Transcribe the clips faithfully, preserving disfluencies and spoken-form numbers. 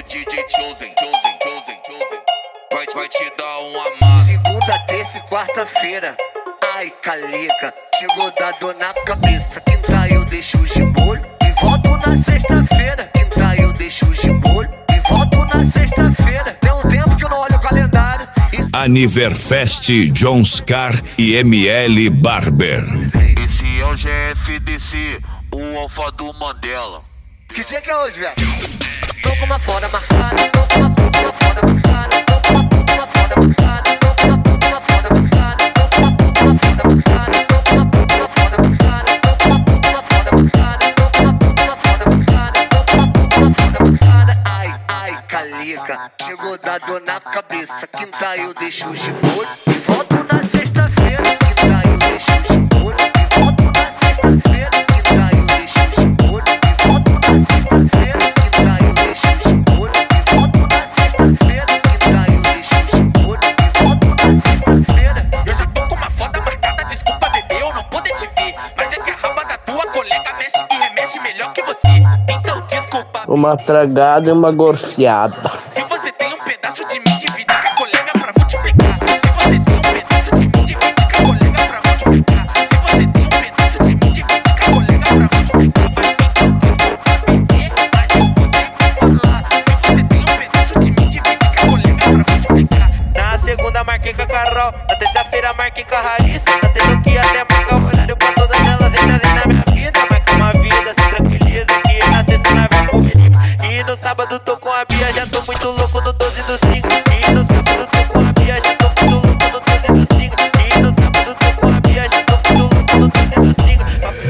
D J Chosen, Chosen, Chosen, Chosen. Vai, vai te dar um amasso. Segunda, terça e quarta-feira. Ai, calica, chegou da dor na cabeça. Quinta eu deixo de molho e volto na sexta-feira. Quinta eu deixo de molho e volto na sexta-feira. Tem um tempo que eu não olho o calendário. Isso... Aniverfest Johnscar e M L Barber. Esse é o G F D C, o alfa do Mandela. Que dia que é hoje, velho? Tô com uma foda marcada, tô com uma puta, uma foda marcada. Tô com uma puta, uma foda marcada. Tô com uma puta, uma foda marcada. Tô com uma puta, uma foda marcada. Tô com uma puta, uma foda marcada. Tô com uma puta, uma foda marcada. Tô com uma puta, uma foda marcada. Tô com uma puta, uma foda marcada. Ai, ai, calica, chegou da dor na cabeça. Quinta eu deixo de molho e volto na sexta-feira. Quinta eu deixo de molho e volto na sexta-feira. Quinta eu deixo de molho e volto na sexta-feira. Quinta eu deixo de molho e volto na sexta-feira. Quinta eu deixo de molho e volto na sexta-feira. Eu já tô com uma foda marcada, desculpa bebê, eu não poder te ver. Mas é que a raba da tua colega mexe e remexe melhor que você. Então desculpa. Uma tragada e uma gorfiada. Se você tem um pedaço de mim, divide com a colega pra multiplicar. Se você tem um pedaço de mim, divide com a colega pra multiplicar. Se você tem um pedaço de mim, divide com a colega pra multiplicar. Vai então desculpa bebê, mas eu vou ter que falar. Se você tem um pedaço de mim, divide com a colega pra multiplicar. Na segunda marquei com a Carol, na terça-feira marquei com a Raíssa. Tá tendo que até marcar o horário pra todas elas entrarem na minha vida. Mas com uma vida sem tranquiliza, que na sexta nós vai pro Felipe. E no sábado tô com a Bia, já tô muito louco no doze do cinco. E no sábado tô com a Bia, já tô muito louco no doze do cinco. E no sábado tô com a Bia, já tô muito louco no doze do cinco.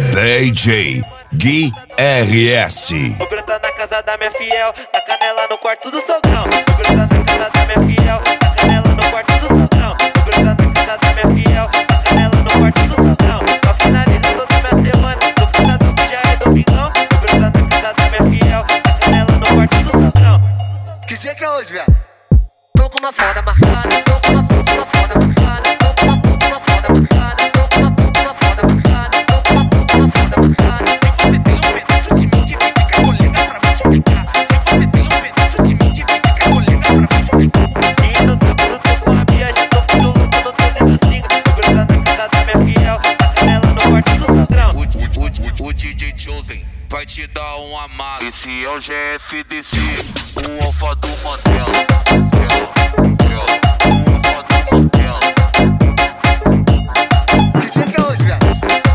D J Gui R S. Vou brotar na casa da minha fiel, na canela no quarto do sogrão. Vou brotar na casa da minha fiel, na canela no quarto do sogrão. Vou brotar na casa da minha fiel, na canela no quarto do sogrão. Só finaliza toda a minha semana, tô cansado que já é domingão. Vou brotar na casa da minha fiel, na canela no quarto do sogrão. Que dia que é hoje, velho? Tô com uma foda marcada, tô com uma puta, uma foda marcada. Tô com uma puta, uma foda marcada. Tô com uma puta, uma foda marcada. Tô com uma puta, uma foda marcada. Se você tem um pedaço de mim, divide com a colega pra multiplicar. Se você tem um pedaço de mim, divide com a colega pra multiplicar. E no sábado tô com a Bia, já tô muito louco no doze do cinco. Vou grudar na casa da minha fiel, na canela no quarto do sogrão. O, o, o, o D J Chosen vai te dar um amasso. Esse é o G F D C, o alfa do Mandela. Que dia que é hoje, velho?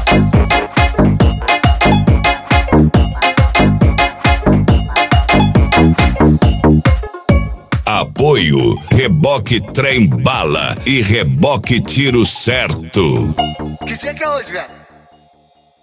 Apoio Reboque Trem Bala e Reboque Tiro Certo. Que dia que é hoje, velho?